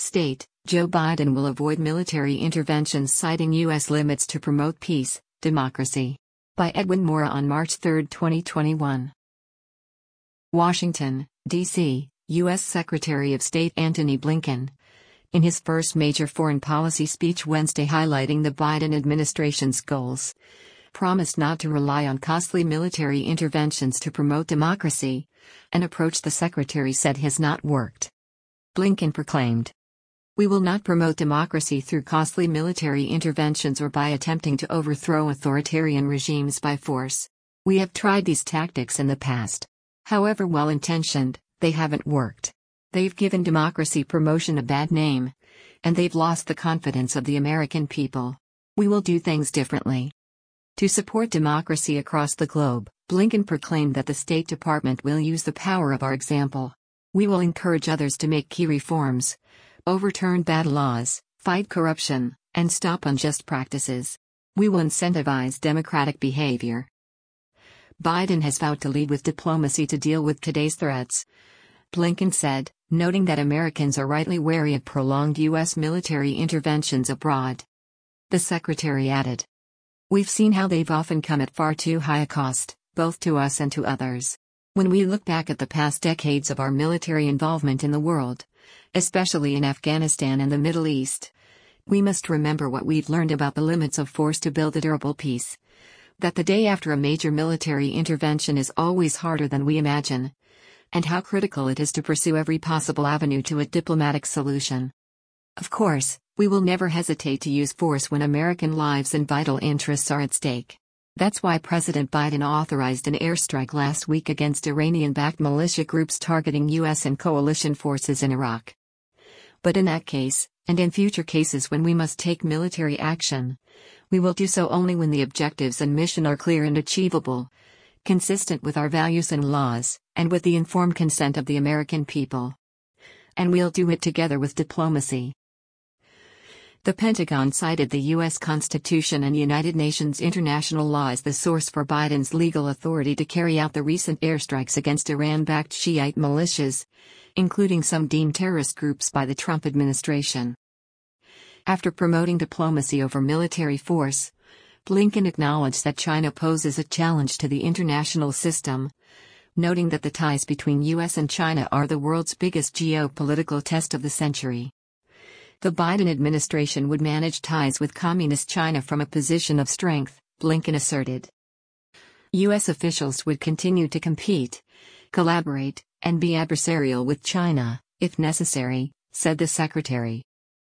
state, Joe Biden will avoid military interventions citing U.S. limits to promote peace, democracy. By Edwin Mora on March 3, 2021. Washington, D.C., U.S. Secretary of State Antony Blinken, in his first major foreign policy speech Wednesday highlighting the Biden administration's goals, promised not to rely on costly military interventions to promote democracy, an approach the secretary said has not worked. Blinken proclaimed, "We will not promote democracy through costly military interventions or by attempting to overthrow authoritarian regimes by force. We have tried these tactics in the past. However well-intentioned, they haven't worked. They've given democracy promotion a bad name, and they've lost the confidence of the American people. We will do things differently." To support democracy across the globe, Blinken proclaimed that the State Department will use the power of our example. "We will encourage others to make key reforms, overturn bad laws, fight corruption, and stop unjust practices. We will incentivize democratic behavior." Biden has vowed to lead with diplomacy to deal with today's threats, Blinken said, noting that Americans are rightly wary of prolonged U.S. military interventions abroad. The secretary added, "We've seen how they've often come at far too high a cost, both to us and to others. When we look back at the past decades of our military involvement in the world, especially in Afghanistan and the Middle East, we must remember what we've learned about the limits of force to build a durable peace. That the day after a major military intervention is always harder than we imagine, and how critical it is to pursue every possible avenue to a diplomatic solution. Of course, we will never hesitate to use force when American lives and vital interests are at stake. That's why President Biden authorized an airstrike last week against Iranian-backed militia groups targeting U.S. and coalition forces in Iraq. But in that case, and in future cases when we must take military action, we will do so only when the objectives and mission are clear and achievable, consistent with our values and laws, and with the informed consent of the American people. And we'll do it together with diplomacy." The Pentagon cited the U.S. Constitution and United Nations international law as the source for Biden's legal authority to carry out the recent airstrikes against Iran-backed Shiite militias, including some deemed terrorist groups by the Trump administration. After promoting diplomacy over military force, Blinken acknowledged that China poses a challenge to the international system, noting that the ties between U.S. and China are the world's biggest geopolitical test of the century. The Biden administration would manage ties with Communist China from a position of strength, Blinken asserted. U.S. officials would continue to compete, collaborate, and be adversarial with China, if necessary, said the secretary.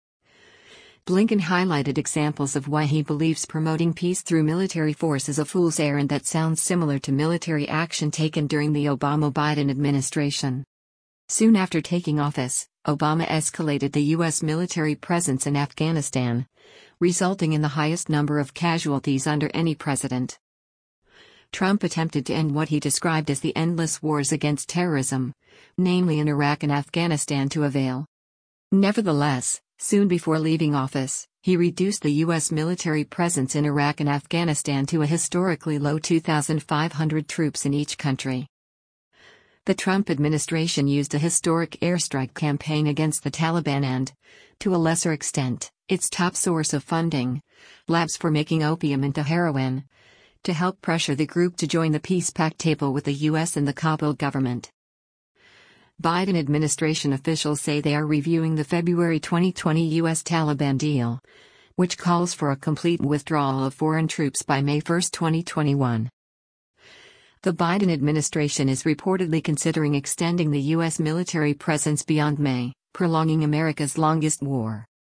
Blinken highlighted examples of why he believes promoting peace through military force is a fool's errand that sounds similar to military action taken during the Obama-Biden administration. Soon after taking office, Obama escalated the U.S. military presence in Afghanistan, resulting in the highest number of casualties under any president. Trump attempted to end what he described as the endless wars against terrorism, namely in Iraq and Afghanistan, to avail. Nevertheless, soon before leaving office, he reduced the U.S. military presence in Iraq and Afghanistan to a historically low 2,500 troops in each country. The Trump administration used a historic airstrike campaign against the Taliban and, to a lesser extent, its top source of funding, labs for making opium into heroin, to help pressure the group to join the peace pact table with the U.S. and the Kabul government. Biden administration officials say they are reviewing the February 2020 U.S. Taliban deal, which calls for a complete withdrawal of foreign troops by May 1, 2021. The Biden administration is reportedly considering extending the U.S. military presence beyond May, prolonging America's longest war.